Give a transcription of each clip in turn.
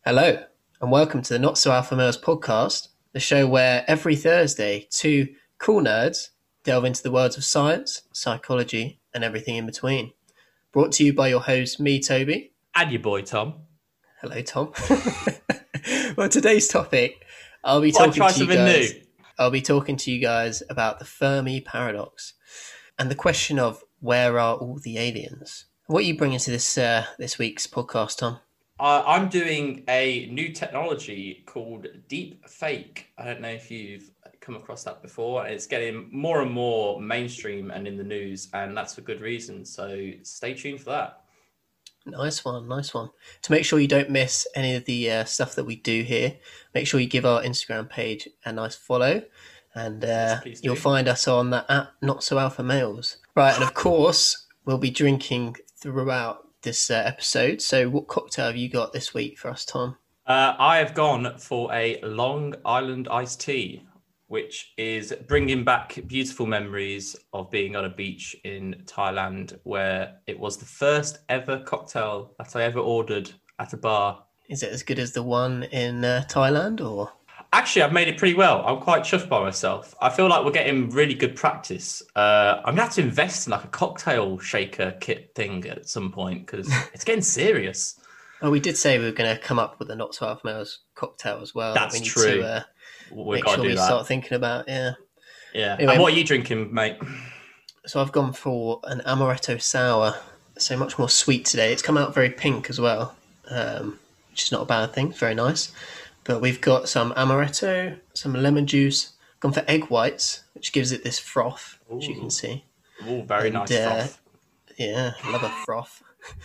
Hello, and welcome to the Not So Alpha Males podcast, the show where every Thursday two cool nerds delve into the worlds of science, psychology, and everything in between. Brought to you by your host, me, Toby. And your boy, Tom. Hello, Tom. Well, today's topic, I'll be talking to you guys about the Fermi paradox and the question of where are all the aliens? What are you bringing to this week's podcast, Tom? I'm doing a new technology called deep fake. I don't know if you've come across that before. It's getting more and more mainstream and in the news, and that's for good reason. So stay tuned for that. Nice one. To make sure you don't miss any of the stuff that we do here, make sure you give our Instagram page a nice follow, and Yes, you'll find us on that at Not So Alpha Males. Right, and of course, we'll be drinking throughout this episode. So what cocktail have you got this week for us, Tom? I have gone for a Long Island iced tea, which is bringing back beautiful memories of being on a beach in Thailand, where it was the first ever cocktail that I ever ordered at a bar. Is it as good as the one in Thailand, or? Actually, I've made it pretty well. I'm quite chuffed by myself. I feel like we're getting really good practice. I'm going to have to invest in like a cocktail shaker kit thing at some point because it's getting serious. Well, we did say we were going to come up with a Not So Alpha Males cocktail as well. That's true. We've got to do that. Start thinking about, yeah. Anyway, and what are you drinking, mate? So I've gone for an amaretto sour. So much more sweet today. It's come out very pink as well, which is not a bad thing. Very nice. But we've got some amaretto, some lemon juice. Gone for egg whites, which gives it this froth, as you can see. Oh, very nice froth. Yeah, love a froth.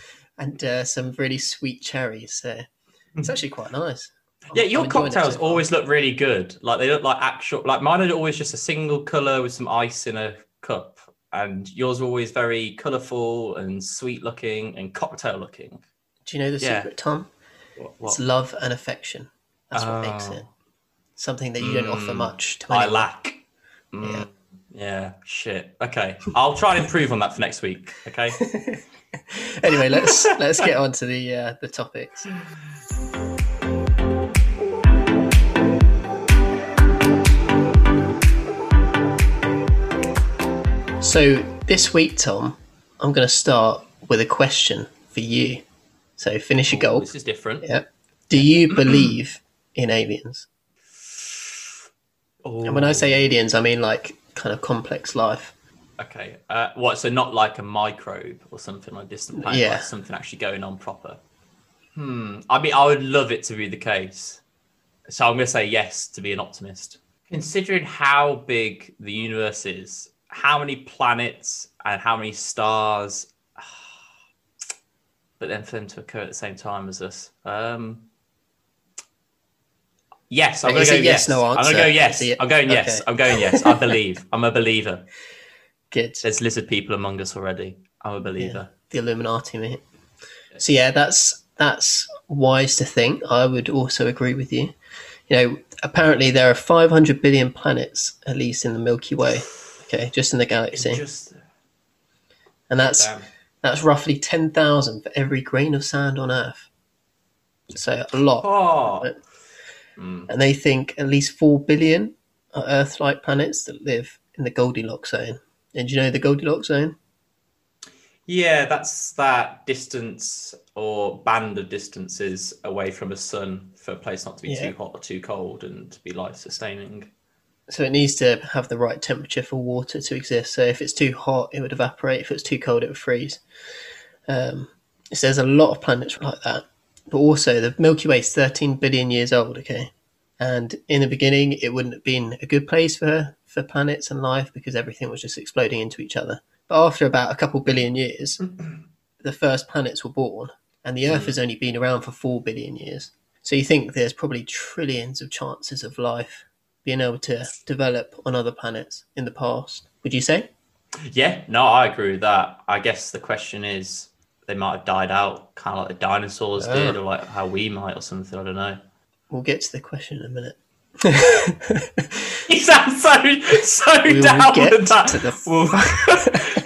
And some really sweet cherries. So it's actually quite nice. Yeah, your cocktails always look really good. Like they look like actual. Like mine are always just a single color with some ice in a cup, and yours are always very colorful and sweet looking and cocktail looking. Do you know the secret, Tom? What? It's love and affection. That's what makes it something that you don't offer much to anyone. I lack. Yeah. Shit. Okay, I'll try and improve on that for next week. Okay. Anyway, let's get on to the topics. So this week, Tom, I'm going to start with a question for you. So finish your goal. This is different. Yeah. Do you believe in aliens? Oh. And when I say aliens, I mean like kind of complex life. Okay. What? So not like a microbe or something like distant planet, like something actually going on proper. I mean, I would love it to be the case. So I'm going to say yes to be an optimist. Considering how big the universe is, how many planets and how many stars, but then for them to occur at the same time as us. Yes, I'm going to go yes. No answer. I'm going to go yes. I'm going yes. Okay. I'm going yes. I believe. I'm a believer. Good. There's lizard people among us already. I'm a believer. Yeah, the Illuminati, mate. So yeah, that's wise to think. I would also agree with you. You know, apparently there are 500 billion planets, at least in the Milky Way. Okay, just in the galaxy. And that's roughly 10,000 for every grain of sand on Earth. So a lot. Oh. And they think at least 4 billion are Earth-like planets that live in the Goldilocks zone. And do you know the Goldilocks zone? Yeah, that's that distance or band of distances away from a sun for a place not to be too hot or too cold and to be life-sustaining. So it needs to have the right temperature for water to exist. So if it's too hot, it would evaporate. If it's too cold, it would freeze. So there's a lot of planets like that. But also, the Milky Way is 13 billion years old, okay? And in the beginning, it wouldn't have been a good place for planets and life because everything was just exploding into each other. But after about a couple billion years, the first planets were born, and the Earth has only been around for 4 billion years. So you think there's probably trillions of chances of life being able to develop on other planets in the past. Would you say? Yeah, no, I agree with that. I guess the question is, they might have died out, kind of like the dinosaurs did, or like how we might, or something. I don't know. We'll get to the question in a minute. You sound so down with that.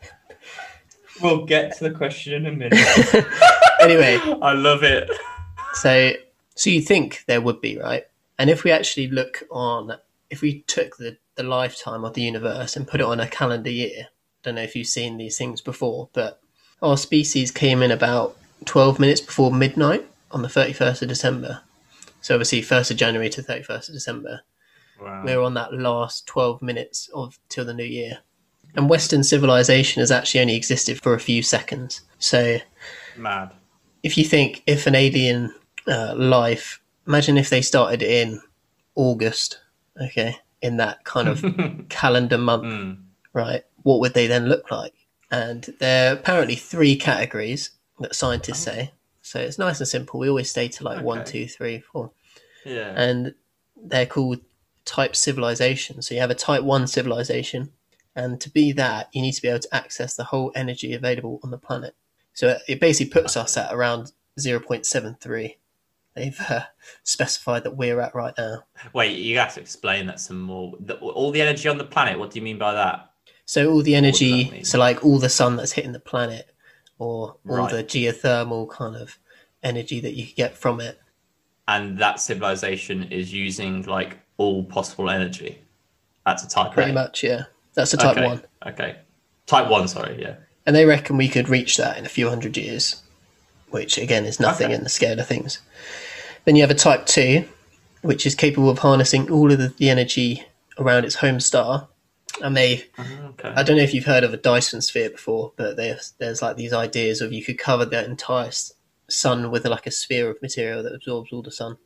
We'll get to the question in a minute. Anyway, I love it. So you think there would be, right? And if we actually if we took the lifetime of the universe and put it on a calendar year, I don't know if you've seen these things before, but our species came in about 12 minutes before midnight on the 31st of December. So obviously 1st of January to 31st of December. Wow. We're on that last 12 minutes till the new year. And Western civilization has actually only existed for a few seconds. So mad. If you think if an alien life, imagine if they started in August, okay, in that kind of calendar month, right? What would they then look like? And there are apparently 3 categories that scientists say. So it's nice and simple. We always stay to like 1, 2, 3, 4. Yeah. And they're called type civilization. So you have a type 1 civilization. And to be that, you need to be able to access the whole energy available on the planet. So it basically puts us at around 0.73. They've specified that we're at right now. Wait, you have to explain that some more. All the energy on the planet, what do you mean by that? So all the energy, so like all the sun that's hitting the planet, or all Right. the geothermal kind of energy that you get from it. And that civilization is using like all possible energy. That's a type Pretty A. much, yeah. That's a type 1. Okay. Type 1, sorry, yeah. And they reckon we could reach that in a few hundred years, which again is nothing in the scale of things. Then you have a type 2, which is capable of harnessing all of the energy around its home star. And I don't know if you've heard of a Dyson sphere before, but there's like these ideas of you could cover the entire sun with like a sphere of material that absorbs all the sun.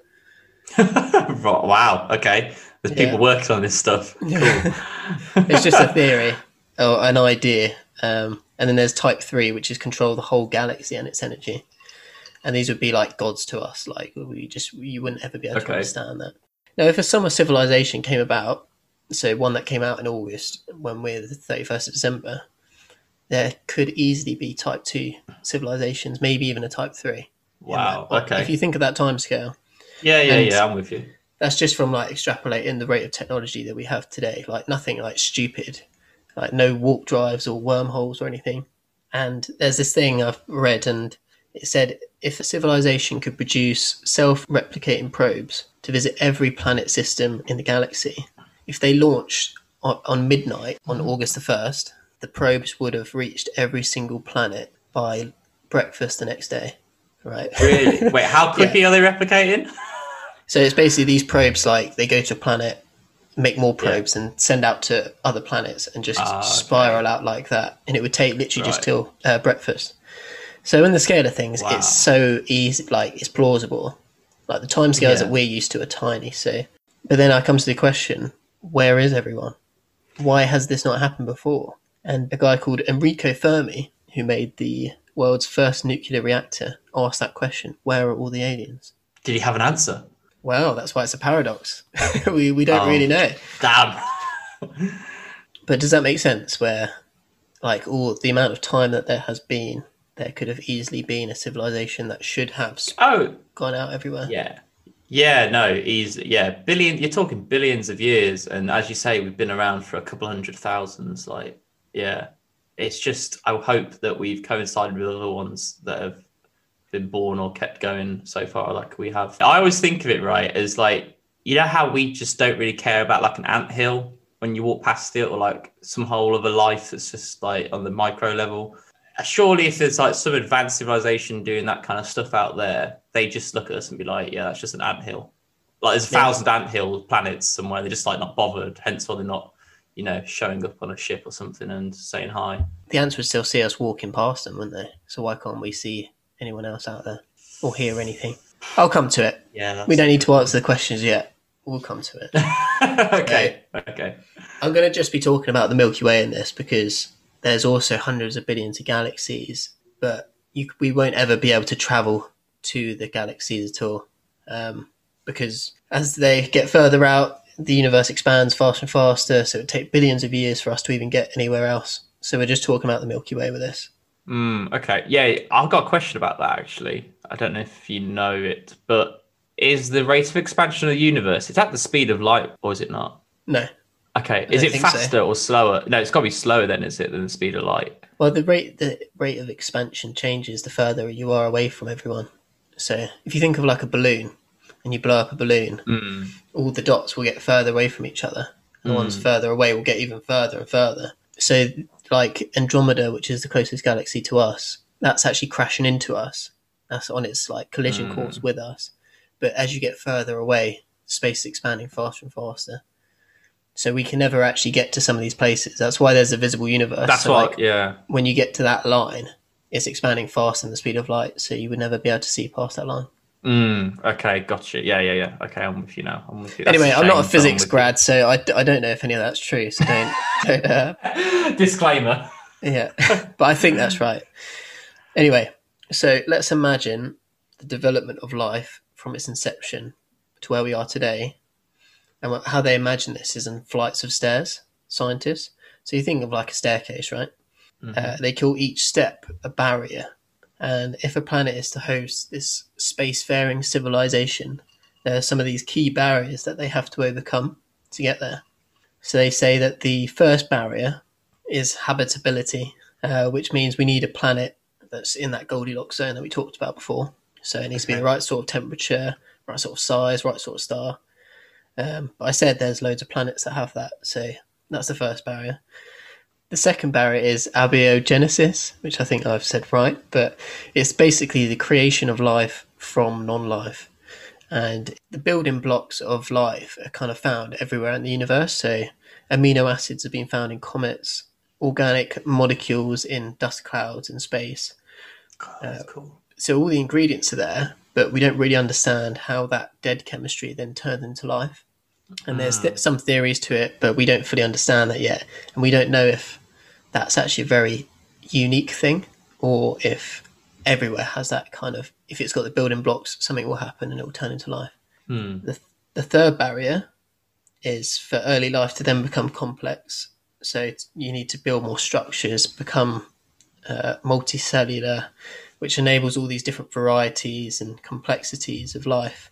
Wow, okay. There's people working on this stuff. Cool. It's just a theory or an idea. And then there's type 3, which is control the whole galaxy and its energy. And these would be like gods to us. Like you wouldn't ever be able to understand that. Now, if a summer civilization came about, so one that came out in August when we're the 31st of December, there could easily be type 2 civilizations, maybe even a type 3. Wow, okay. If you think of that time scale. Yeah, I'm with you. That's just from like extrapolating the rate of technology that we have today. Like nothing like stupid, like no warp drives or wormholes or anything. And there's this thing I've read, and it said if a civilization could produce self-replicating probes to visit every planet system in the galaxy, if they launched on midnight on August the 1st, the probes would have reached every single planet by breakfast the next day. Right? Really? Wait, how quickly are they replicating? So it's basically these probes, like they go to a planet, make more probes and send out to other planets and just spiral out like that. And it would take literally just till breakfast. So in the scale of things, it's so easy, like it's plausible. Like the timescales that we're used to are tiny. So, but then I come to the question, where is everyone? Why has this not happened before? And a guy called Enrico Fermi, who made the world's first nuclear reactor, asked that question, where are all the aliens? Did he have an answer? Well, that's why it's a paradox. we don't really know. Damn. But does that make sense? Where, like, all the amount of time that there has been, there could have easily been a civilization that should have gone out everywhere. You're talking billions of years, and as you say, we've been around for a couple 100,000. Like, it's just I hope that we've coincided with other ones that have been born or kept going so far, like we have. I always think of it as like, you know how we just don't really care about like an anthill when you walk past it, or like some whole other life that's just like on the micro level. Surely if there's like some advanced civilization doing that kind of stuff out there, they just look at us and be like, yeah, that's just an anthill. Like there's 1,000 anthill planets somewhere, they're just like not bothered, hence why they're not, showing up on a ship or something and saying hi. The ants would still see us walking past them, wouldn't they? So why can't we see anyone else out there or hear anything? I'll come to it. Yeah, we don't need to answer the questions yet. We'll come to it. Okay. I'm going to just be talking about the Milky Way in this because there's also hundreds of billions of galaxies, but we won't ever be able to travel to the galaxies at all because as they get further out, the universe expands faster and faster, so it would take billions of years for us to even get anywhere else. So we're just talking about the Milky Way with this. Okay. Yeah, I've got a question about that, actually. I don't know if you know it, but is the rate of expansion of the universe, it's at the speed of light, or is it not? No. Okay. Is it faster or slower? No, it's got to be slower then, is it, than the speed of light? Well, the rate of expansion changes the further you are away from everyone. So if you think of like a balloon and you blow up a balloon, all the dots will get further away from each other. The ones further away will get even further and further. So like Andromeda, which is the closest galaxy to us, that's actually crashing into us. That's on its like collision course with us. But as you get further away, space is expanding faster and faster. So we can never actually get to some of these places. That's why there's a visible universe. That's so what, yeah. When you get to that line, it's expanding faster than the speed of light, so you would never be able to see past that line. Okay, gotcha. Yeah. Okay, I'm with you now. Anyway, I'm not a physics grad, so I don't know if any of that's true. So don't Disclaimer. Yeah, but I think that's right. Anyway, so let's imagine the development of life from its inception to where we are today. And how they imagine this is in flights of stairs, scientists. So you think of like a staircase, right? They call each step a barrier. And if a planet is to host this spacefaring civilization, there are some of these key barriers that they have to overcome to get there. So they say that the first barrier is habitability, which means we need a planet that's in that Goldilocks zone that we talked about before. So it needs to be the right sort of temperature, right sort of size, right sort of star. But I said there's loads of planets that have that, so that's the first barrier. The second barrier is abiogenesis, which I think I've said right, but it's basically the creation of life from non-life. And the building blocks of life are kind of found everywhere in the universe. So amino acids have been found in comets, organic molecules in dust clouds in space. That's cool. So all the ingredients are there, but we don't really understand how that dead chemistry then turns into life. And there's some theories to it, but we don't fully understand that yet. And we don't know if that's actually a very unique thing or if everywhere has that kind of, if it's got the building blocks, something will happen and it will turn into life. The third barrier is for early life to then become complex. So you need to build more structures, become multicellular, which enables all these different varieties and complexities of life.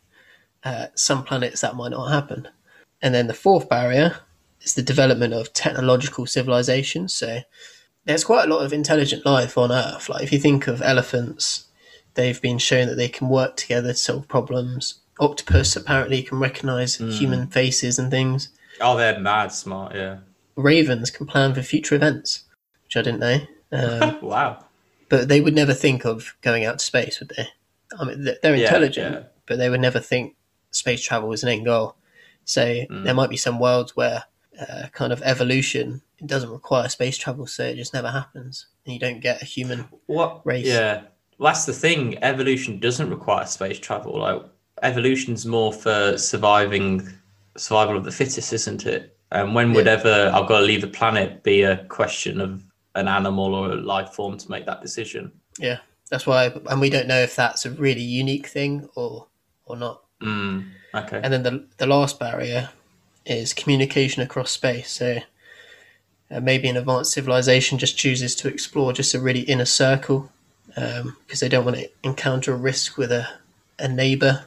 Some planets that might not happen. And then the fourth barrier is the development of technological civilization. So there's quite a lot of intelligent life on Earth. Like if you think of elephants, they've been shown that they can work together to solve problems. Octopus apparently can recognize human faces and things. Oh, they're mad smart, yeah. Ravens can plan for future events, which I didn't know. Wow. But they would never think of going out to space, would they? I mean, they're intelligent, but they would never think space travel is an end goal. So there might be some worlds where kind of evolution, it doesn't require space travel, so it just never happens. And you don't get a human race. Yeah, well, that's the thing. Evolution doesn't require space travel. Like evolution's more for survival of the fittest, isn't it? And when would ever I've got to leave the planet be a question of an animal or a life form to make that decision? Yeah, that's why, and we don't know if that's a really unique thing or not. Okay. And then the last barrier is communication across space. So maybe an advanced civilization just chooses to explore just a really inner circle because they don't want to encounter a risk with a neighbor,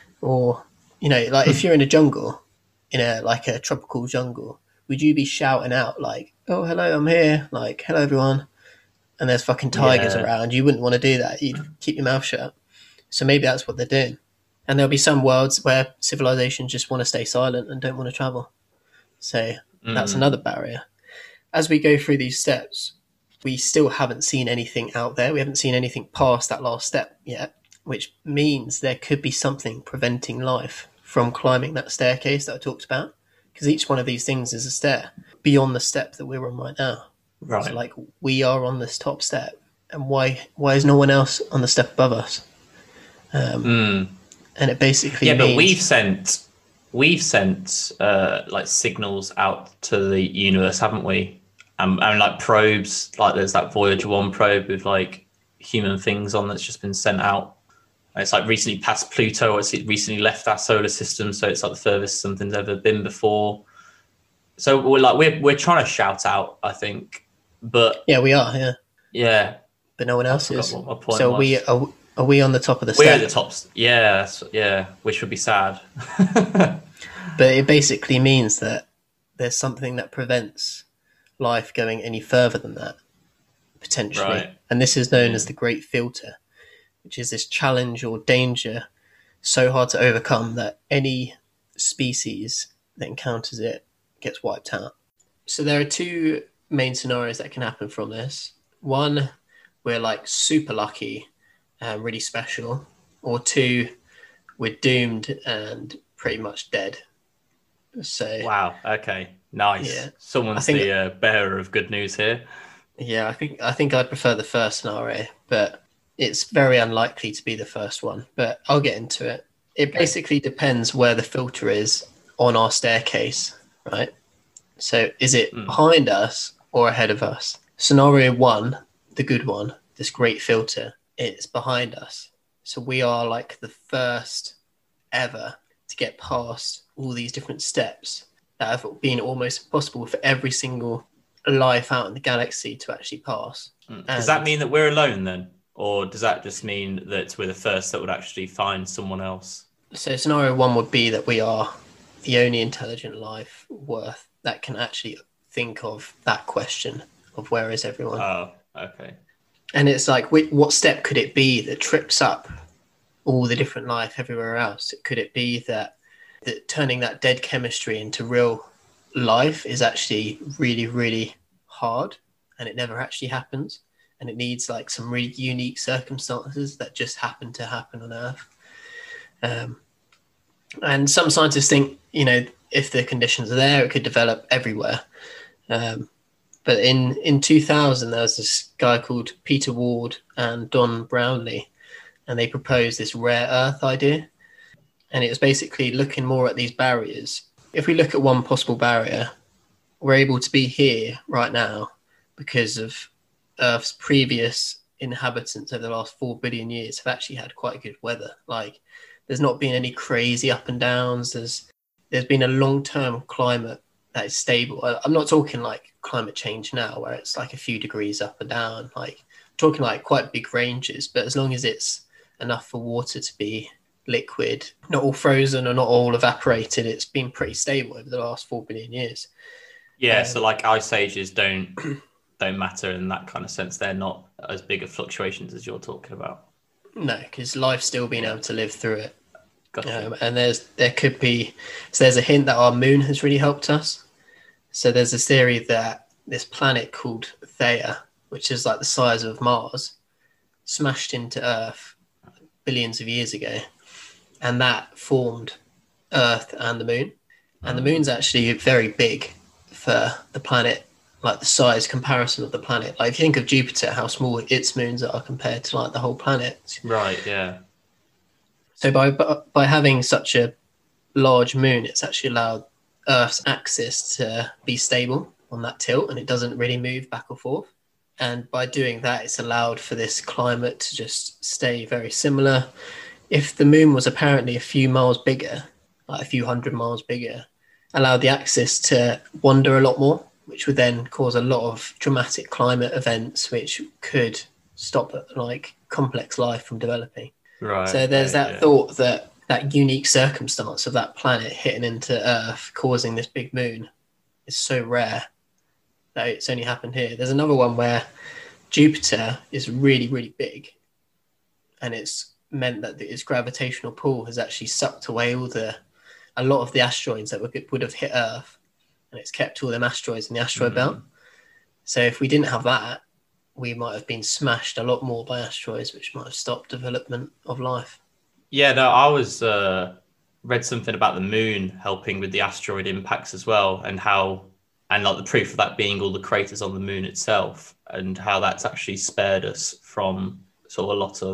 or like if you're in a jungle, in a tropical jungle, would you be shouting out like, "Oh, hello, I'm here," like, "Hello, everyone," and there's fucking tigers around? You wouldn't want to do that. You'd keep your mouth shut. So maybe that's what they're doing. And there'll be some worlds where civilizations just want to stay silent and don't want to travel. So that's another barrier. As we go through these steps, we still haven't seen anything out there. We haven't seen anything past that last step yet, which means there could be something preventing life from climbing that staircase that I talked about. Because each one of these things is a stair beyond the step that we're on right now. Right. So like we are on this top step. And why is no one else on the step above us? And it basically means... but we've sent like signals out to the universe, haven't we? And like probes, like there's that Voyager 1 probe with like human things on that's just been sent out. And it's like recently passed Pluto, or it's recently left our solar system, so it's like the furthest something's ever been before. So we're trying to shout out, I think, but yeah, we are, yeah, but no one else is. What my point so was. Are we on the top of the step? We're step? at the top, yeah, which would be sad. But it basically means that there's something that prevents life going any further than that, potentially. Right. And this is known as the Great Filter, which is this challenge or danger so hard to overcome that any species that encounters it gets wiped out. So there are two main scenarios that can happen from this. One, we're like super lucky and really special, or two, we're doomed and pretty much dead. So wow, okay, nice. Yeah. Someone's the bearer of good news here. Yeah, I think I'd prefer the first scenario, but it's very unlikely to be the first one. But I'll get into it. It basically depends where the filter is on our staircase, right? So is it behind us or ahead of us? Scenario one, the good one, this great filter, it's behind us. So we are like the first ever to get past all these different steps that have been almost impossible for every single life out in the galaxy to actually pass. Does that mean that we're alone then? Or does that just mean that we're the first that would actually find someone else? So scenario one would be that we are the only intelligent life worth that can actually think of that question of where is everyone. Oh, okay. And it's like, what step could it be that trips up all the different life everywhere else? Could it be that turning that dead chemistry into real life is actually really, really hard and it never actually happens? And it needs like some really unique circumstances that just happen to happen on Earth. And some scientists think, if the conditions are there, it could develop everywhere. But in 2000, there was this guy called Peter Ward and Don Brownlee, and they proposed this rare Earth idea. And it was basically looking more at these barriers. If we look at one possible barrier, we're able to be here right now because of Earth's previous inhabitants over the last 4 billion years have actually had quite good weather. Like, there's not been any crazy up and downs. There's been a long-term climate that is stable. I'm not talking like climate change now, where it's like a few degrees up and down. Like, I'm talking like quite big ranges, but as long as it's enough for water to be liquid, not all frozen or not all evaporated, it's been pretty stable over the last 4 billion years. Yeah, so like ice ages don't matter in that kind of sense. They're not as big of fluctuations as you're talking about. No, because life's still been able to live through it. Gotcha. And there's a hint that our moon has really helped us. So there's this theory that this planet called Theia, which is like the size of Mars, smashed into Earth billions of years ago, and that formed Earth and the moon. And the moon's actually very big for the planet, like the size comparison of the planet. Like if you think of Jupiter, how small its moons are compared to like the whole planet. Right, yeah. So by having such a large moon, it's actually allowed Earth's axis to be stable on that tilt, and it doesn't really move back or forth. And by doing that, it's allowed for this climate to just stay very similar. If the moon was apparently a few miles bigger, like a few 100 miles bigger, allowed the axis to wander a lot more, which would then cause a lot of dramatic climate events, which could stop like complex life from developing. Right. So there's that thought that unique circumstance of that planet hitting into Earth, causing this big moon, is so rare that it's only happened here. There's another one where Jupiter is really, really big, and it's meant that its gravitational pull has actually sucked away a lot of the asteroids that would have hit Earth, and it's kept all them asteroids in the asteroid belt. So if we didn't have that, we might have been smashed a lot more by asteroids, which might have stopped development of life. Yeah, no, I was read something about the moon helping with the asteroid impacts as well, and like the proof of that being all the craters on the moon itself, and how that's actually spared us from sort of a lot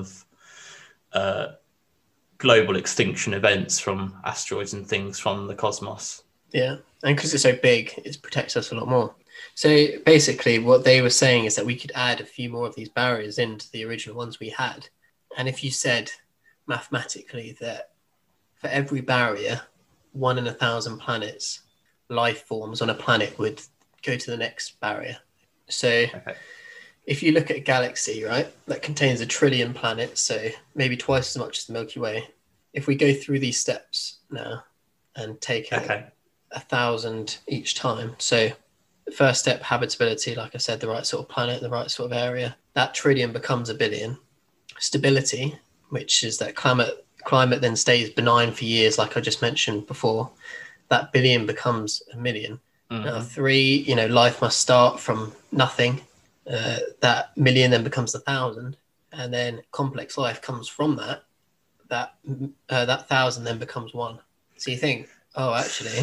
of global extinction events from asteroids and things from the cosmos. Yeah, and because it's so big, it protects us a lot more. So basically what they were saying is that we could add a few more of these barriers into the original ones we had. And if you said mathematically that for every barrier, 1 in 1,000 planets, life forms on a planet would go to the next barrier. So if you look at a galaxy, right, that contains 1 trillion planets, so maybe twice as much as the Milky Way. If we go through these steps now and take 1,000 each time, so the first step, habitability, like I said, the right sort of planet, the right sort of area, that trillion becomes 1 billion. stability, which is that climate then stays benign for years, like I just mentioned before, that billion becomes a million. Now, 3, life must start from nothing. That million then becomes 1,000, and then complex life comes from that. That 1,000 then becomes 1. So you think, oh, actually,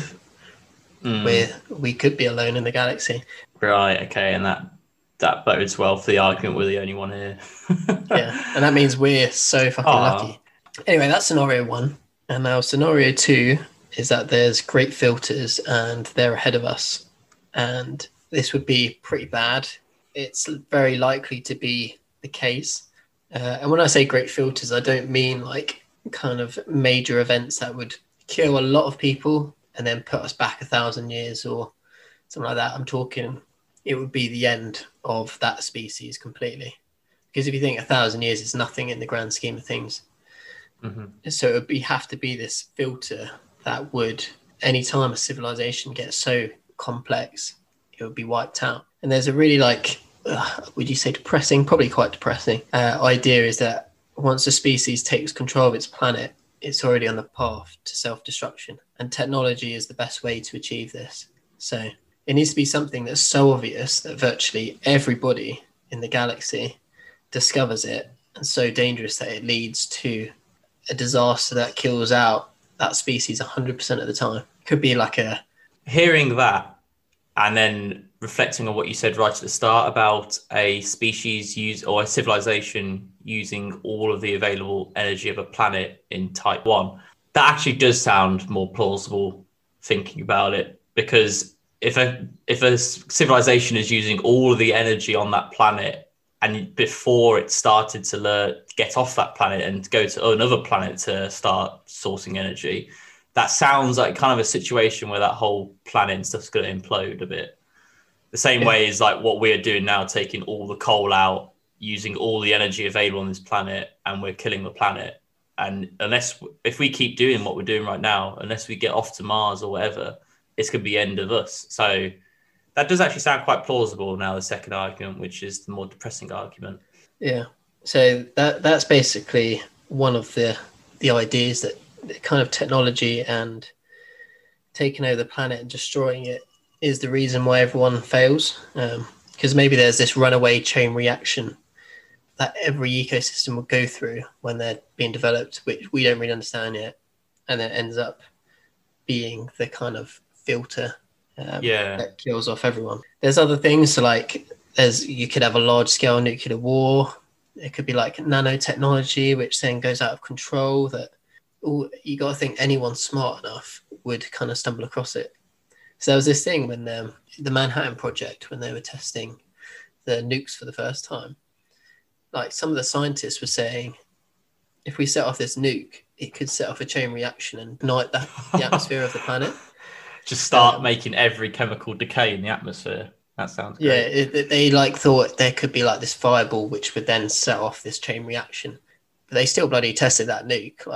we could be alone in the galaxy. Right. Okay, and that bodes well for the argument we're the only one here. Yeah, and that means we're so fucking lucky. Anyway, that's scenario 1, and now scenario 2 is that there's great filters and they're ahead of us, and this would be pretty bad. It's very likely to be the case. And when I say great filters, I don't mean like kind of major events that would kill a lot of people and then put us back 1,000 years or something like that. I'm talking it would be the end of that species completely. Because if you think 1,000 years is nothing in the grand scheme of things. So it would have to be this filter that would, anytime a civilization gets so complex, it would be wiped out. And there's a really would you say depressing? Probably quite depressing. Idea is that once a species takes control of its planet, it's already on the path to self-destruction. And technology is the best way to achieve this. So it needs to be something that's so obvious that virtually everybody in the galaxy discovers it, and so dangerous that it leads to a disaster that kills out that species 100% of the time. Could be like a... Hearing that, and then reflecting on what you said right at the start about a species or a civilization using all of the available energy of a planet in Type 1, that actually does sound more plausible thinking about it, because if a civilization is using all of the energy on that planet, and before it started to get off that planet and go to another planet to start sourcing energy, that sounds like kind of a situation where that whole planet and stuff's going to implode a bit. The same way as like what we're doing now, taking all the coal out, using all the energy available on this planet, and we're killing the planet. And if we keep doing what we're doing right now, unless we get off to Mars or whatever, it's going to be the end of us. So that does actually sound quite plausible now, the second argument, which is the more depressing argument. Yeah. So that's basically one of the ideas, that kind of technology and taking over the planet and destroying it is the reason why everyone fails. Because maybe there's this runaway chain reaction that every ecosystem will go through when they're being developed, which we don't really understand yet. And then it ends up being the kind of filter that kills off everyone. There's other things, so like you could have a large scale nuclear war. It could be like nanotechnology, which then goes out of control. That you got to think anyone smart enough would kind of stumble across it. So there was this thing when the Manhattan Project, when they were testing the nukes for the first time, like some of the scientists were saying, if we set off this nuke, it could set off a chain reaction and ignite the atmosphere of the planet. Just start making every chemical decay in the atmosphere. That sounds great. Yeah, they thought there could be like this fireball which would then set off this chain reaction. But they still bloody tested that nuke.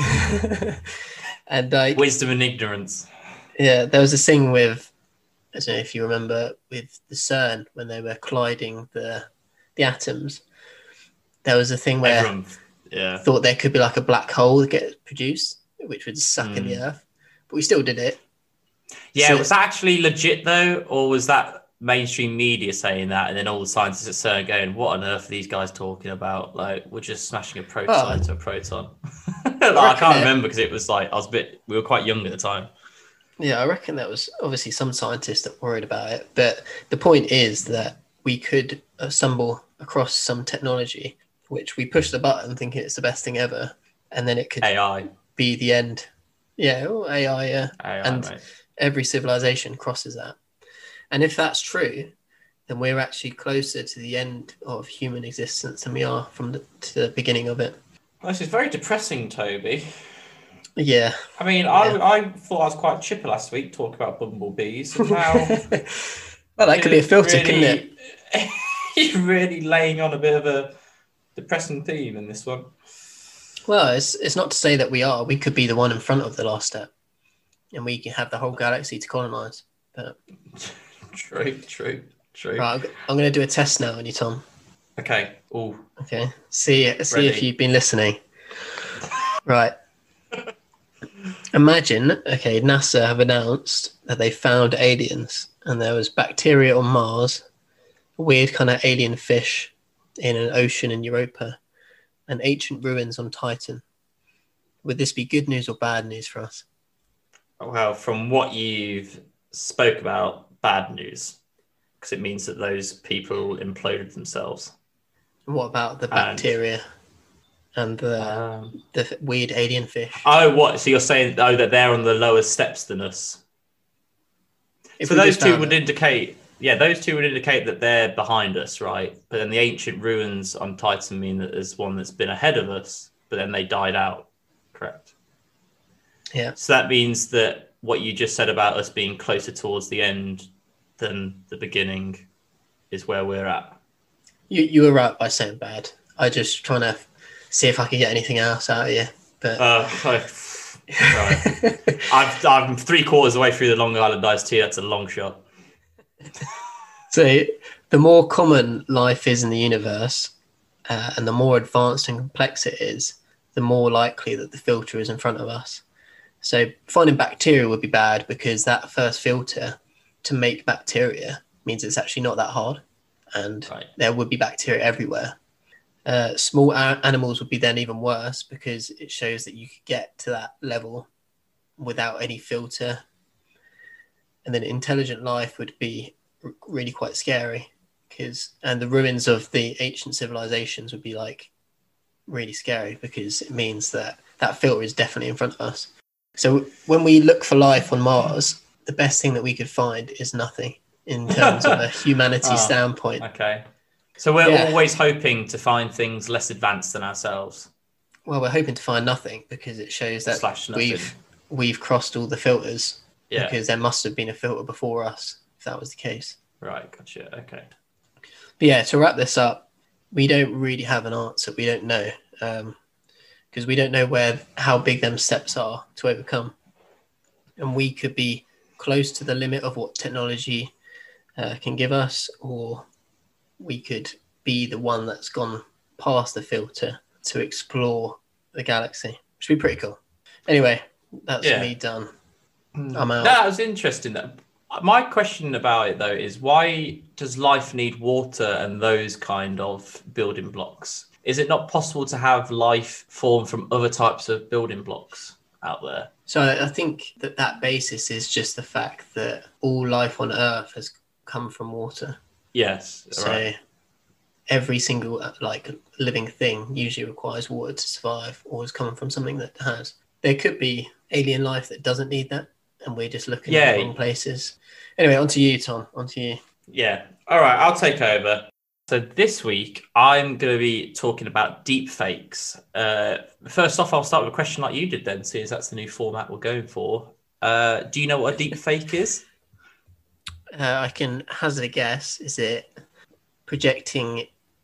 And wisdom and ignorance. Yeah, there was this thing with, I don't know if you remember, with the CERN when they were colliding the atoms. There was a thing where everyone thought there could be like a black hole that gets produced, which would suck in the Earth. But we still did it. Yeah, so, was that actually legit though, or was that mainstream media saying that, and then all the scientists at CERN going, "What on earth are these guys talking about? Like, we're just smashing a proton into a proton." I can't remember because it was like we were quite young at the time. Yeah, I reckon that was obviously some scientists that worried about it, but the point is that we could stumble across some technology which we push the button thinking it's the best thing ever, and then it could be the end. Yeah, AI, yeah. AI, and mate. Every civilization crosses that. And if that's true, then we're actually closer to the end of human existence than we are to the beginning of it. This is very depressing, Toby. Yeah. I mean, I thought I was quite chipper last week talking about bumblebees, and now... well, that could be a filter, couldn't it? You're really laying on a bit of a depressing theme in this one. Well, it's not to say that we could be the one in front of the last step, and we can have the whole galaxy to colonize. But True. Right, I'm going to do a test now on you, Tom. Okay. Ooh. Okay. See if Ready. you've been listening. Right. Imagine, okay, NASA have announced that they found aliens and there was bacteria on Mars, weird kind of alien fish in an ocean in Europa, and ancient ruins on Titan. Would this be good news or bad news for us? Well, from what you've spoke about, bad news, because it means that those people imploded themselves. What about the bacteria and the weird alien fish? Oh, what? So you're saying, that they're on the lower steps than us? So those two would indicate, those two would indicate that they're behind us, right? But then the ancient ruins on Titan mean that there's one that's been ahead of us, but then they died out, correct? Yeah. So that means that what you just said about us being closer towards the end than the beginning is where we're at. You were right by saying bad. I just trying to see if I could get anything else out of you. But right. I'm 3/4 away through the Long Island iced tea. That's a long shot. So the more common life is in the universe, and the more advanced and complex it is, the more likely that the filter is in front of us. So finding bacteria would be bad because that first filter to make bacteria means it's actually not that hard, and there would be bacteria everywhere. Small animals would be then even worse because it shows that you could get to that level without any filter. And then intelligent life would be really quite scary and the ruins of the ancient civilizations would be like really scary because it means that that filter is definitely in front of us. So when we look for life on Mars, the best thing that we could find is nothing in terms of a humanity standpoint. Okay. So we're always hoping to find things less advanced than ourselves. Well, we're hoping to find nothing because it shows that we've crossed all the filters. Yeah. Because there must have been a filter before us if that was the case. Right, gotcha. Okay. But yeah, to wrap this up, we don't really have an answer. We don't know because we don't know how big them steps are to overcome. And we could be close to the limit of what technology can give us, or we could be the one that's gone past the filter to explore the galaxy, which would be pretty cool. Anyway, that's me done. I'm out. That was interesting. My question about it, though, is why does life need water and those kind of building blocks? Is it not possible to have life form from other types of building blocks out there? So I think that basis is just the fact that all life on Earth has come from water. Yes. So every single living thing usually requires water to survive or is coming from something that has. There could be alien life that doesn't need that, and we're just looking in the wrong places. Anyway, on to you, Tom. On to you. Yeah. All right, I'll take over. So this week, I'm going to be talking about deep fakes. First off, I'll start with a question like you did then, seeing as that's the new format we're going for. Do you know what a deep fake is? I can hazard a guess. Is it projecting...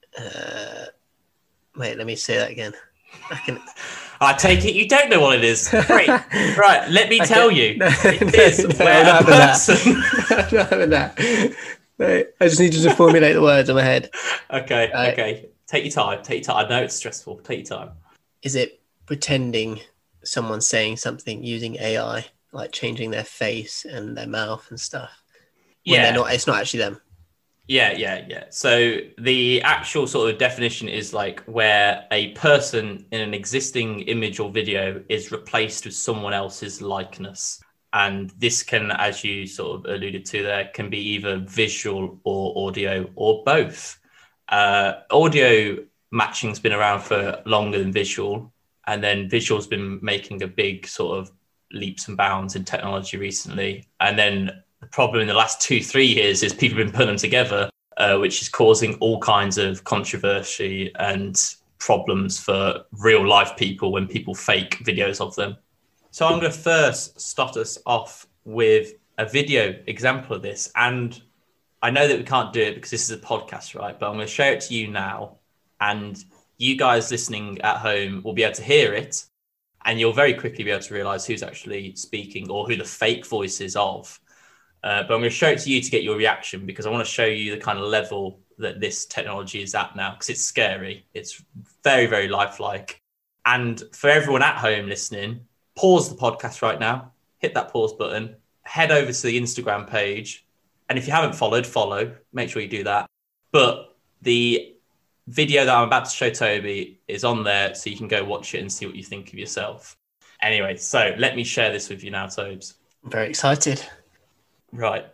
wait, let me say that again. I take it you don't know what it is. Great. Right, let me tell you. It is where a person... I'm not having that. I just need you to formulate the words in my head. Okay, okay. Take your time. I know it's stressful. Take your time. Is it pretending someone's saying something using AI, like changing their face and their mouth and stuff? When it's not actually them. Yeah. So the actual sort of definition is like where a person in an existing image or video is replaced with someone else's likeness. And this can, as you sort of alluded to there, can be either visual or audio or both. Audio matching's been around for longer than visual. And then visual's been making a big sort of leaps and bounds in technology recently. And then the problem in the last 2-3 years is people have been putting them together, which is causing all kinds of controversy and problems for real life people when people fake videos of them. So I'm going to first start us off with a video example of this. And I know that we can't do it because this is a podcast, right? But I'm going to show it to you now. And you guys listening at home will be able to hear it. And you'll very quickly be able to realize who's actually speaking or who the fake voice is of. But I'm going to show it to you to get your reaction because I want to show you the kind of level that this technology is at now, because it's scary. It's very, very lifelike. And for everyone at home listening, pause the podcast right now, hit that pause button, head over to the Instagram page. And if you haven't followed, follow. Make sure you do that. But the video that I'm about to show Toby is on there, so you can go watch it and see what you think of yourself. Anyway, so let me share this with you now, Tobes. I'm very excited. Right.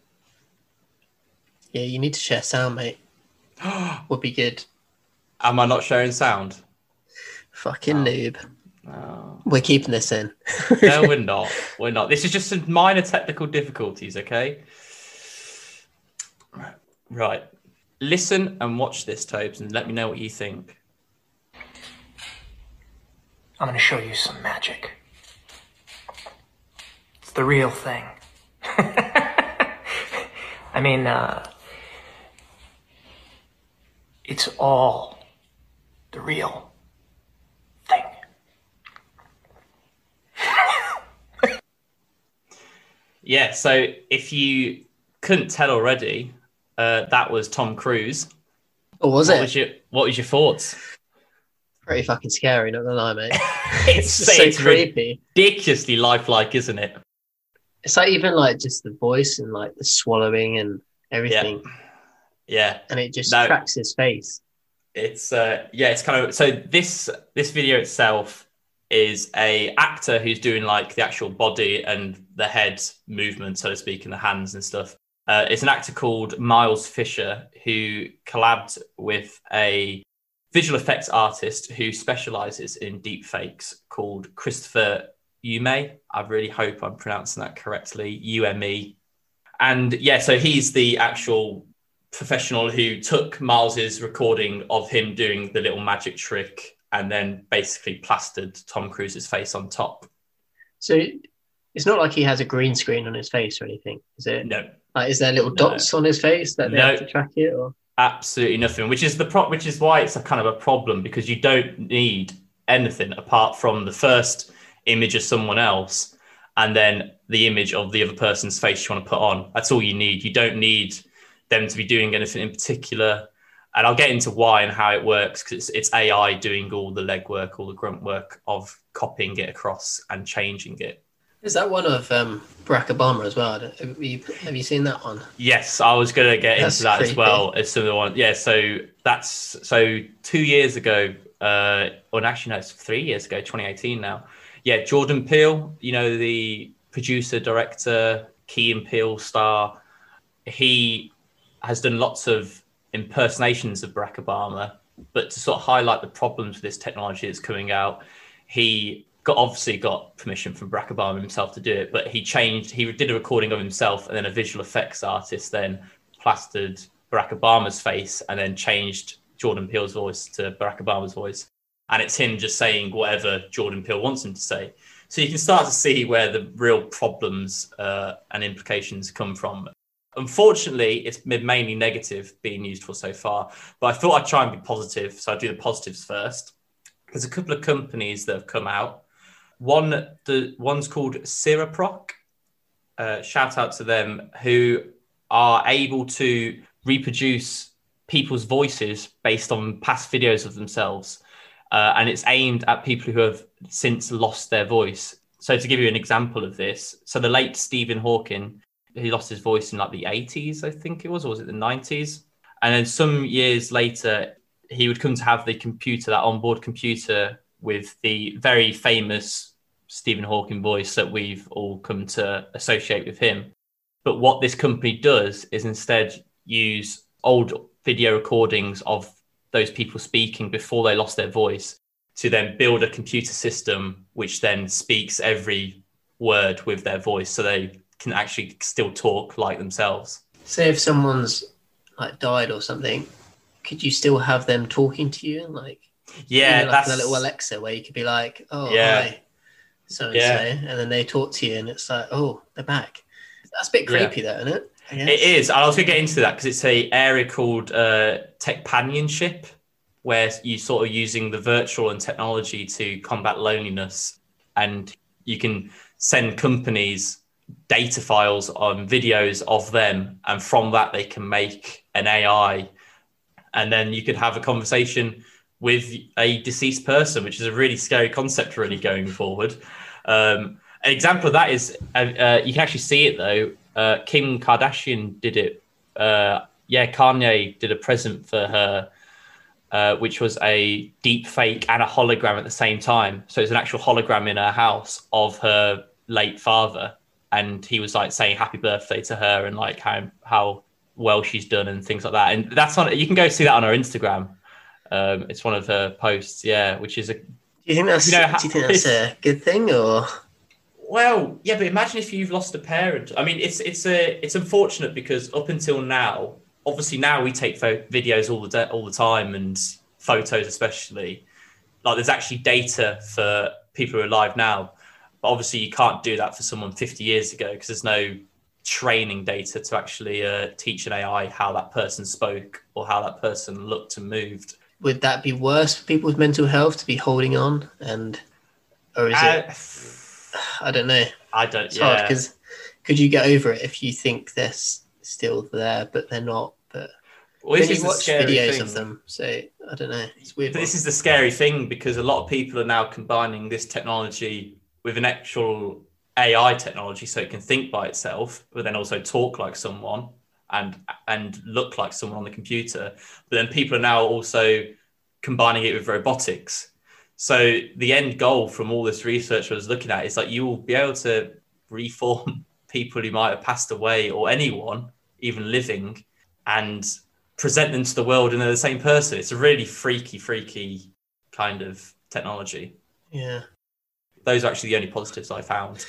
Yeah, you need to share sound, mate. Would be good. Am I not sharing sound? Fucking noob. No. We're keeping this in. No, we're not. We're not. This is just some minor technical difficulties, okay? Right. Listen and watch this, Tobes, and let me know what you think. I'm going to show you some magic. It's the real thing. I mean, it's all the real thing. Yeah, so if you couldn't tell already, that was Tom Cruise. Or was it? What was your thoughts? Pretty fucking scary, not gonna lie, mate. It's so creepy. Ridiculously lifelike, isn't it? It's like even like just the voice and like the swallowing and everything. Yeah. And it just tracks his face. It's it's kind of, so this video itself is a actor who's doing like the actual body and the head movement, so to speak, and the hands and stuff. It's an actor called Miles Fisher who collabed with a visual effects artist who specializes in deep fakes called Christopher Ume. I really hope I'm pronouncing that correctly. UME. And yeah, so he's the actual professional who took Miles's recording of him doing the little magic trick and then basically plastered Tom Cruise's face on top. So it's not like he has a green screen on his face or anything, is it? No. Like, is there little dots on his face that they have to track it? Or absolutely nothing, which is why it's a kind of a problem, because you don't need anything apart from the first image of someone else and then the image of the other person's face you want to put on. That's all you need. You don't need them to be doing anything in particular. And I'll get into why and how it works, because it's AI doing all the legwork, all the grunt work of copying it across and changing it. Is that one of Barack Obama as well? Have you seen that one? Yes, I was going to get into that as well as some of the one. Yeah, so 2 years ago, or actually no, it's 3 years ago, 2018 now. Yeah, Jordan Peele, the producer, director, Key and Peele star, he has done lots of impersonations of Barack Obama, but to sort of highlight the problems with this technology that's coming out, he obviously got permission from Barack Obama himself to do it, but he did a recording of himself, and then a visual effects artist then plastered Barack Obama's face and then changed Jordan Peele's voice to Barack Obama's voice. And it's him just saying whatever Jordan Peele wants him to say. So you can start to see where the real problems and implications come from. Unfortunately, it's been mainly negative being used for so far, but I thought I'd try and be positive. So I'll do the positives first. There's a couple of companies that have come out. One's called Siraproc. Shout out to them, who are able to reproduce people's voices based on past videos of themselves. And it's aimed at people who have since lost their voice. So to give you an example of this, so the late Stephen Hawking, he lost his voice in like the 80s, I think it was, or was it the 90s? And then some years later, he would come to have the computer, that onboard computer with the very famous Stephen Hawking voice that we've all come to associate with him. But what this company does is instead use old video recordings of those people speaking before they lost their voice to then build a computer system which then speaks every word with their voice, so they can actually still talk like themselves. Say if someone's like died or something, could you still have them talking to you? Like, yeah, that's a little Alexa where you could be like, oh, yeah. Hi, so and so, and then they talk to you and it's like, oh, they're back. That's a bit creepy, though, isn't it? It is. I was going to get into that because it's an area called techpanionship, where you sort of using the virtual and technology to combat loneliness, and you can send companies data files on videos of them, and from that they can make an AI and then you could have a conversation with a deceased person, which is a really scary concept really going forward. An example of that is, you can actually see it though. Kim Kardashian did it. Kanye did a present for her, which was a deep fake and a hologram at the same time. So it's an actual hologram in her house of her late father. And he was like saying happy birthday to her and like how well she's done and things like that. And that's on, you can go see that on her Instagram. It's one of her posts, which is a. Do you think that's a good thing, or? Well, yeah, but imagine if you've lost a parent. I mean, it's unfortunate because up until now, obviously now we take videos all the time and photos especially. Like there's actually data for people who are alive now, but obviously you can't do that for someone 50 years ago because there's no training data to actually teach an AI how that person spoke or how that person looked and moved. Would that be worse for people with mental health to be holding on, or is it? I don't know. It's hard because could you get over it if you think they're still there but they're not? But this is you watch videos of them, so I don't know. It's weird. This is the scary thing because a lot of people are now combining this technology with an actual AI technology, so it can think by itself, but then also talk like someone and look like someone on the computer. But then people are now also combining it with robotics. So the end goal from all this research I was looking at is like you will be able to reform people who might have passed away or anyone, even living, and present them to the world and they're the same person. It's a really freaky kind of technology. Yeah. Those are actually the only positives I found.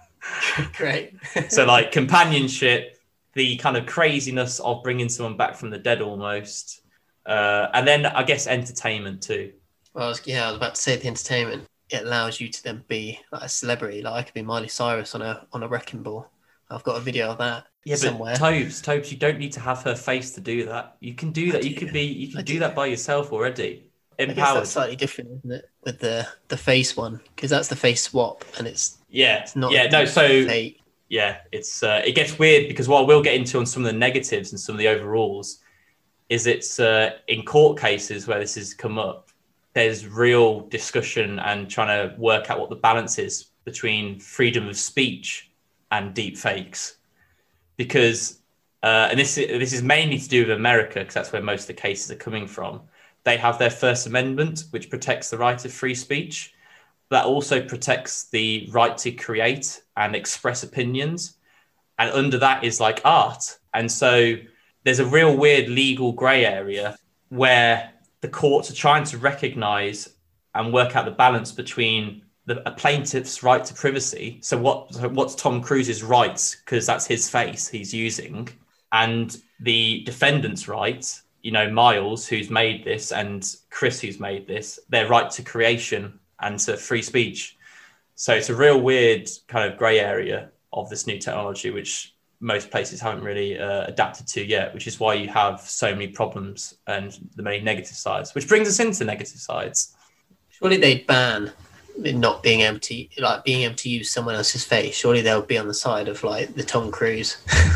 Great. So like companionship, the kind of craziness of bringing someone back from the dead almost. And then I guess entertainment too. Well, I was about to say the entertainment. It allows you to then be like a celebrity. Like I could be Miley Cyrus on a wrecking ball. I've got a video of that somewhere. But Tobes, you don't need to have her face to do that. You can do that. You can do that by yourself already. Empowered. I guess that's slightly different, isn't it? With the face one, because that's the face swap, and it's not fake. Yeah, it's it gets weird because what we'll get into on some of the negatives and some of the overalls is it's in court cases where this has come up. There's real discussion and trying to work out what the balance is between freedom of speech and deep fakes, because and this is mainly to do with America because that's where most of the cases are coming from. They have their First Amendment, which protects the right of free speech. That also protects the right to create and express opinions. And under that is like art. And so there's a real weird legal grey area where the courts are trying to recognise and work out the balance between a plaintiff's right to privacy. So what's Tom Cruise's rights, because that's his face he's using, and the defendant's rights, Miles, who's made this, and Chris, who's made this, their right to creation and to free speech. So it's a real weird kind of grey area of this new technology, which most places haven't really adapted to yet, which is why you have so many problems and the many negative sides, which brings us into negative sides. Surely they'd ban not being able to use someone else's face. Surely they'll be on the side of like the Tom Cruise.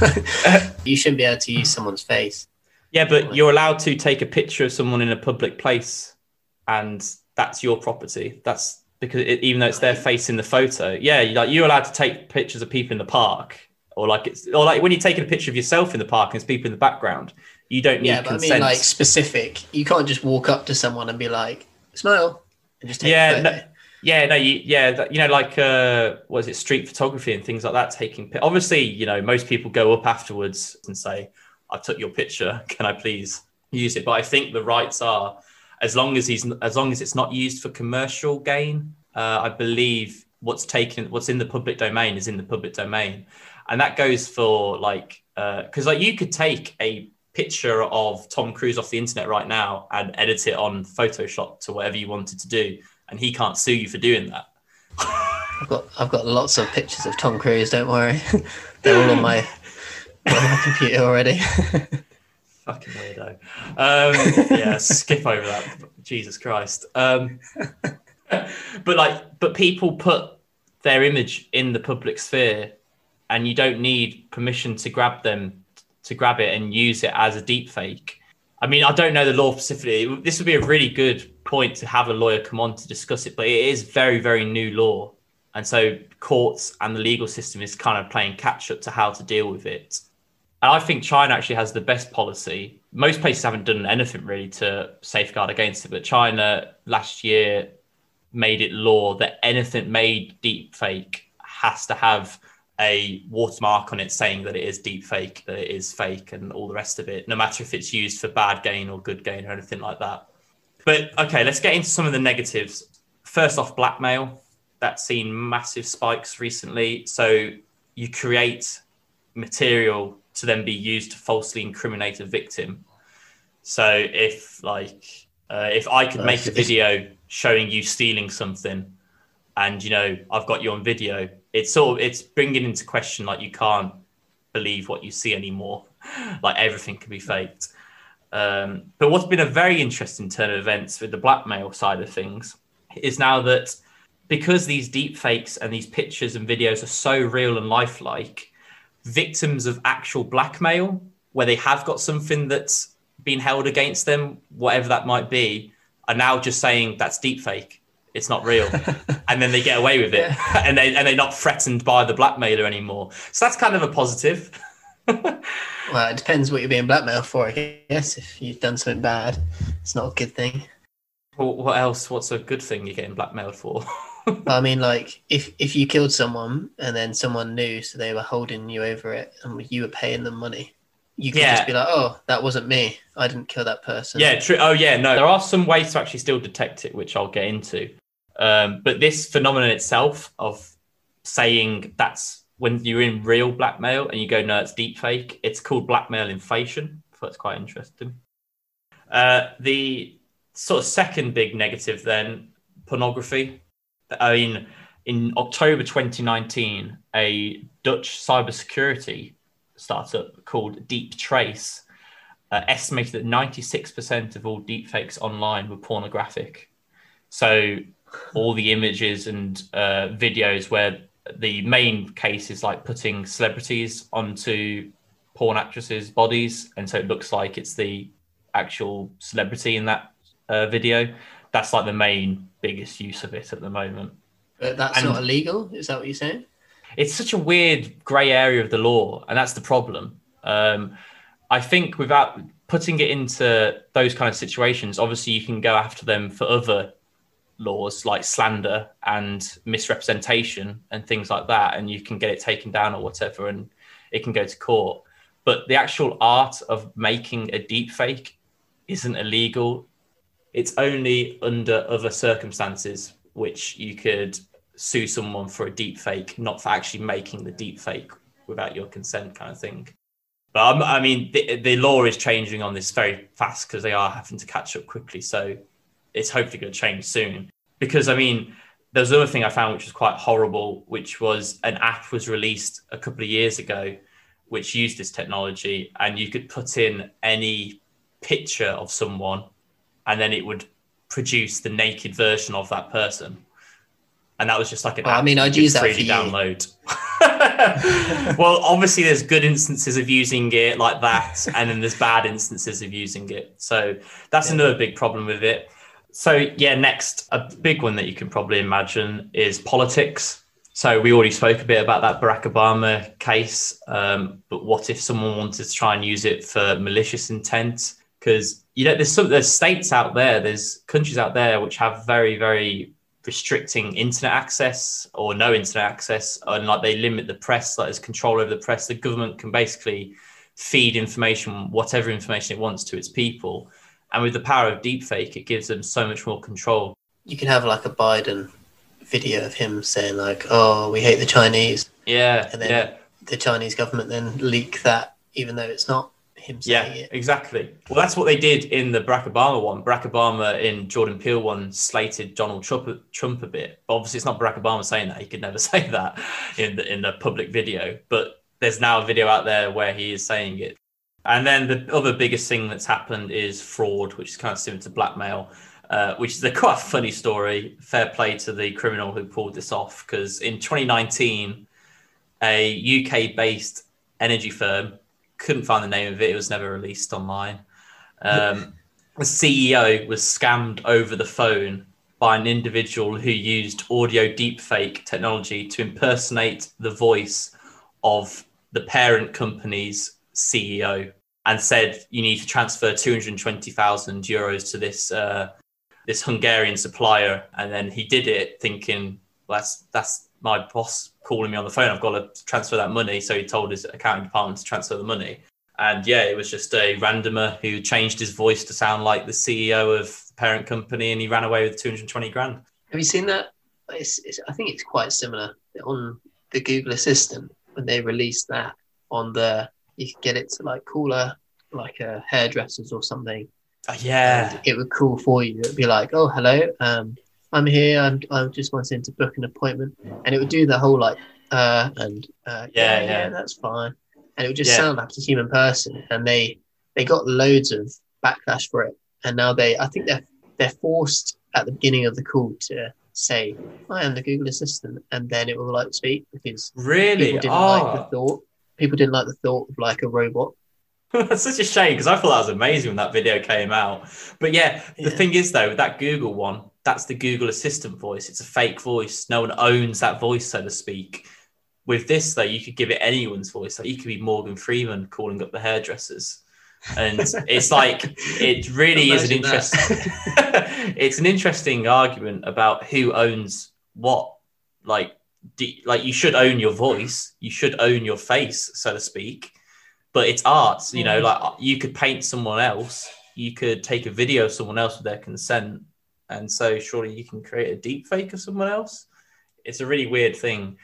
You shouldn't be able to use someone's face. Yeah, but you're allowed to take a picture of someone in a public place, and that's your property. That's because even though it's their face in the photo, you're allowed to take pictures of people in the park, or like when you're taking a picture of yourself in the park and there's people in the background, you don't need consent. I mean, like specific. You can't just walk up to someone and be like, "Smile," and just take a photo. Like what is it, street photography and things like that. Obviously, most people go up afterwards and say, "I took your picture. Can I please use it?" But I think the rights are, as long as it's not used for commercial gain. I believe what's in the public domain is in the public domain, and that goes for because you could take a picture of Tom Cruise off the internet right now and edit it on Photoshop to whatever you wanted to do, and he can't sue you for doing that. I've got lots of pictures of Tom Cruise. Don't worry, they're all on my computer already. Fucking weirdo. Skip over that. Jesus Christ. But people put their image in the public sphere, and you don't need permission to grab it and use it as a deep fake. I mean, I don't know the law specifically. This would be a really good point to have a lawyer come on to discuss it, but it is very, very new law. And so courts and the legal system is kind of playing catch up to how to deal with it. And I think China actually has the best policy. Most places haven't done anything really to safeguard against it, but China last year made it law that anything made deep fake has to have a watermark on it saying that it is deep fake, that it is fake, and all the rest of it, no matter if it's used for bad gain or good gain or anything like that. But okay, let's get into some of the negatives. First off, blackmail. That's seen massive spikes recently. So you create material to then be used to falsely incriminate a victim. So if I could make a video showing you stealing something, and I've got you on video, it's bringing into question, like, you can't believe what you see anymore. Like, everything can be faked. But what's been a very interesting turn of events with the blackmail side of things is now that because these deep fakes and these pictures and videos are so real and lifelike, victims of actual blackmail, where they have got something that's been held against them, whatever that might be, are now just saying that's deep fake. It's not real. And then they get away with it. Yeah. and they're not threatened by the blackmailer anymore. So that's kind of a positive. Well, it depends what you're being blackmailed for, I guess. If you've done something bad, it's not a good thing. Well, what else? What's a good thing you're getting blackmailed for? I mean, like, if you killed someone and then someone knew, so they were holding you over it and you were paying them money, you could just be like, oh, that wasn't me. I didn't kill that person. Yeah, true. Oh, yeah, no. There are some ways to actually still detect it, which I'll get into. But this phenomenon itself of saying that's when you're in real blackmail and you go, no, it's deep fake, it's called blackmail inflation. So that's quite interesting. The sort of second big negative then, pornography. I mean, in October 2019, a Dutch cybersecurity startup called Deep Trace estimated that 96% of all deepfakes online were pornographic. So all the images and videos where the main case is like putting celebrities onto porn actresses' bodies, and so it looks like it's the actual celebrity in that video. That's like the main biggest use of it at the moment. But that's not illegal? Is that what you're saying? It's such a weird grey area of the law, and that's the problem. I think without putting it into those kind of situations, obviously you can go after them for other laws like slander and misrepresentation and things like that, and you can get it taken down or whatever, and it can go to court. But the actual art of making a deep fake isn't illegal. It's only under other circumstances which you could sue someone for a deep fake, not for actually making the deep fake without your consent, kind of thing. But I mean, the law is changing on this very fast because they are having to catch up quickly. So it's hopefully going to change soon. Because, I mean, there's another thing I found which was quite horrible, which was an app was released a couple of years ago which used this technology, and you could put in any picture of someone and then it would produce the naked version of that person. And that was just like an app. I mean, I'd use that for download. Well, obviously there's good instances of using it like that, and then there's bad instances of using it. So that's another big problem with it. So yeah, next, a big one that you can probably imagine is politics. So we already spoke a bit about that Barack Obama case, but what if someone wanted to try and use it for malicious intent? Because, you know, there's states out there, there's countries out there which have very, very restricting internet access or no internet access, and like they limit the press, like there's control over the press. The government can basically feed information, whatever information it wants, to its people. And with the power of deepfake, it gives them so much more control. You can have like a Biden video of him saying like, oh, we hate the Chinese. Yeah. And then the Chinese government then leak that, even though it's not him saying it. Exactly. Well, that's what they did in the Barack Obama one. Barack Obama in Jordan Peele one slated Donald Trump a bit. But obviously, it's not Barack Obama saying that. He could never say that in the public video. But there's now a video out there where he is saying it. And then the other biggest thing that's happened is fraud, which is kind of similar to blackmail, which is a quite funny story. Fair play to the criminal who pulled this off, because in 2019, a UK-based energy firm, couldn't find the name of it, it was never released online, The CEO was scammed over the phone by an individual who used audio deepfake technology to impersonate the voice of the parent company's CEO and said, you need to transfer 220,000 euros to this Hungarian supplier. And then he did it thinking, well, that's my boss calling me on the phone. I've got to transfer that money. So he told his accounting department to transfer the money. And yeah, it was just a randomer who changed his voice to sound like the CEO of the parent company, and he ran away with 220 grand. Have you seen that? I think it's quite similar on the Google Assistant when they released that you could get it to like call a hairdressers or something. Yeah. And it would call for you. It would be like, oh, hello, I'm here. I'm just wanting to book an appointment. And it would do the whole yeah, that's fine. And it would just sound like a human person. And they got loads of backlash for it. And now I think they're forced at the beginning of the call to say, I am the Google Assistant. And then it will like speak because really people didn't like the thought. People didn't like the thought of like a robot. That's such a shame because I thought that was amazing when that video came out. But yeah, the thing is though, with that Google one, that's the Google Assistant voice. It's a fake voice. No one owns that voice, so to speak. With this though, you could give it anyone's voice. Like you could be Morgan Freeman calling up the hairdressers. And it's like, it really is an interesting, it's an interesting argument about who owns what. Like you should own your voice. You should own your face, so to speak. But it's art, you know, like you could paint someone else, you could take a video of someone else with their consent. And so surely you can create a deep fake of someone else. It's a really weird thing.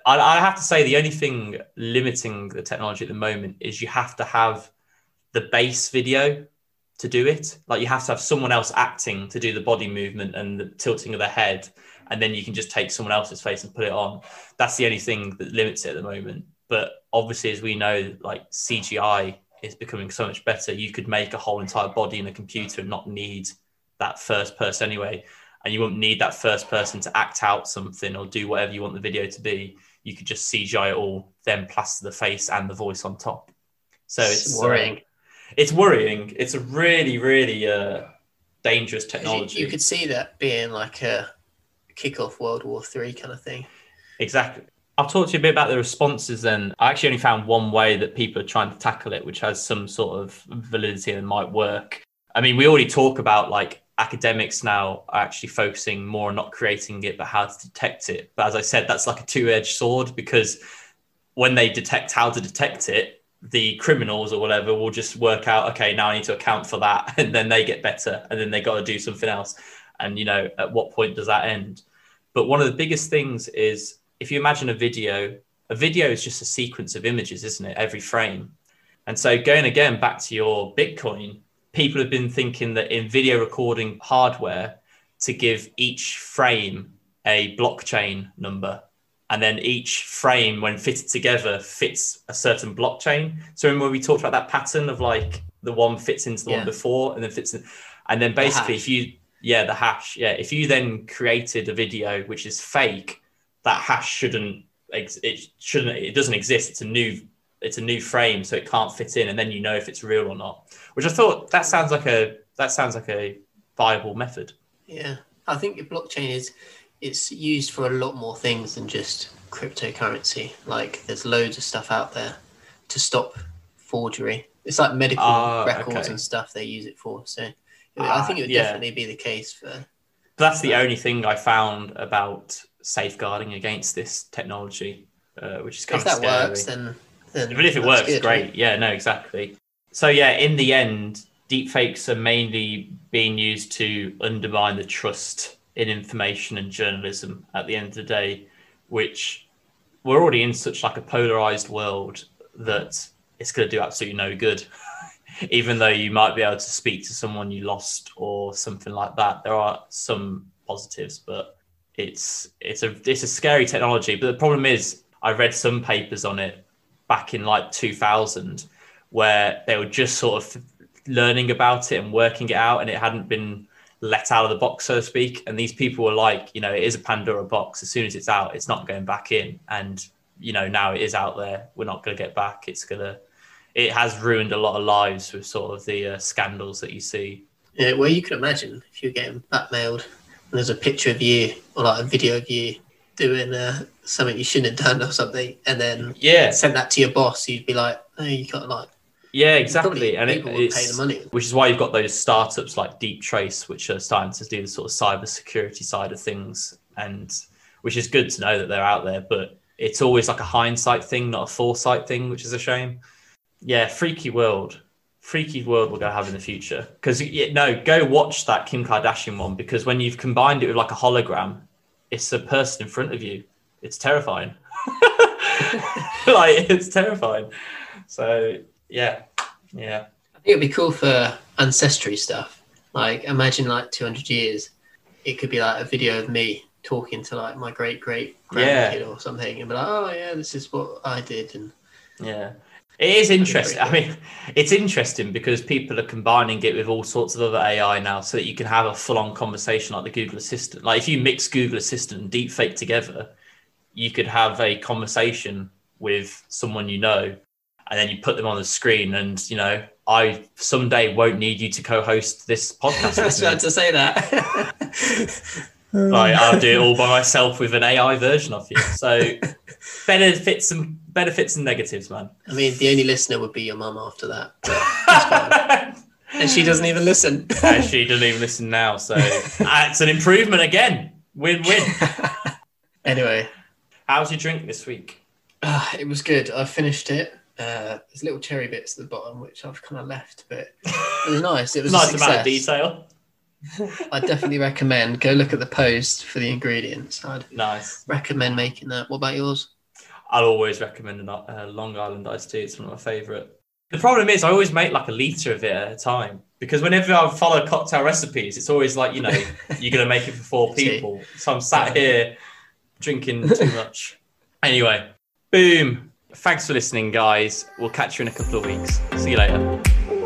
I have to say the only thing limiting the technology at the moment is you have to have the base video to do it. Like you have to have someone else acting to do the body movement and the tilting of the head. And then you can just take someone else's face and put it on. That's the only thing that limits it at the moment. But obviously, as we know, like CGI is becoming so much better. You could make a whole entire body in a computer and not need that first person anyway. And you won't need that first person to act out something or do whatever you want the video to be. You could just CGI it all, then plaster the face and the voice on top. So it's worrying. It's worrying. It's a really, really dangerous technology. You could see that being like a kick-off World War III kind of thing. Exactly. I'll talk to you a bit about the responses then. I actually only found one way that people are trying to tackle it, which has some sort of validity and might work. I mean, we already talk about like academics now are actually focusing more on not creating it, but how to detect it. But as I said, that's like a two-edged sword because when they detect how to detect it, the criminals or whatever will just work out, okay, now I need to account for that. And then they get better and then they got to do something else. And, you know, at what point does that end? But one of the biggest things is, if you imagine a video is just a sequence of images, isn't it? Every frame. And so going again back to your Bitcoin, people have been thinking that in video recording hardware to give each frame a blockchain number. And then each frame, when fitted together, fits a certain blockchain. So remember when we talked about that pattern of like the one fits into the one before and then fits in. And then basically the hash. If you then created a video which is fake, that hash it doesn't exist. It's a new frame, so it can't fit in, and then you know if it's real or not. Which I thought that sounds like a viable method. Yeah, I think blockchain it's used for a lot more things than just cryptocurrency. Like there's loads of stuff out there to stop forgery. It's like medical records and stuff they use it for. So I think it would definitely be the case for. That's the only thing I found about safeguarding against this technology, which is kind of scary. If that works, then but if it works, good, great. Right? Yeah, no, exactly. So yeah, in the end, deepfakes are mainly being used to undermine the trust in information and journalism at the end of the day, which we're already in such like a polarized world that it's going to do absolutely no good. Even though you might be able to speak to someone you lost or something like that, there are some positives, but it's a scary technology. But the problem is, I read some papers on it back in like 2000 where they were just sort of learning about it and working it out, and it hadn't been let out of the box, so to speak. And these people were like, you know, it is a Pandora box. As soon as it's out, it's not going back in. And, you know, now it is out there. We're not going to get back. It's going to it has ruined a lot of lives with sort of the scandals that you see. Yeah, well, you can imagine if you're getting blackmailed and there's a picture of you or like a video of you doing something you shouldn't have done or something, and then send that to your boss, you'd be like, oh, you got like. Yeah, exactly. And people would pay the money. Which is why you've got those startups like Deep Trace, which are starting to do the sort of cyber security side of things, and which is good to know that they're out there, but it's always like a hindsight thing, not a foresight thing, which is a shame. Yeah, freaky world we're going to have in the future. Because, go watch that Kim Kardashian one, because when you've combined it with like a hologram, it's a person in front of you. It's terrifying. It's terrifying. So, yeah. I think it'd be cool for ancestry stuff. Like, imagine like 200 years, it could be like a video of me talking to like my great grandkid or something, and be like, oh yeah, this is what I did. And it is interesting. I mean, it's interesting because people are combining it with all sorts of other AI now, so that you can have a full-on conversation like the Google Assistant. Like if you mix Google Assistant and Deepfake together, you could have a conversation with someone you know, and then you put them on the screen, and I someday won't need you to co-host this podcast. I was about to say that. Like I'll do it all by myself with an AI version of you. So benefits and negatives, man. I mean, the only listener would be your mum after that. And she doesn't even listen. And she doesn't even listen now. So it's an improvement again. Win-win. Anyway. How's your drink this week? It was good. I finished it. There's little cherry bits at the bottom, which I've kind of left, but it was nice. It was nice amount of detail. I definitely recommend go look at the post for the ingredients. I'd recommend making that. What about yours? I'll always recommend a Long Island iced tea. It's one of my favourite. The problem is I always make like a litre of it at a time, because whenever I follow cocktail recipes, it's always like, you're going to make it for 4 people. So I'm sat here drinking too much. Anyway, boom. Thanks for listening, guys. We'll catch you in a couple of weeks. See you later.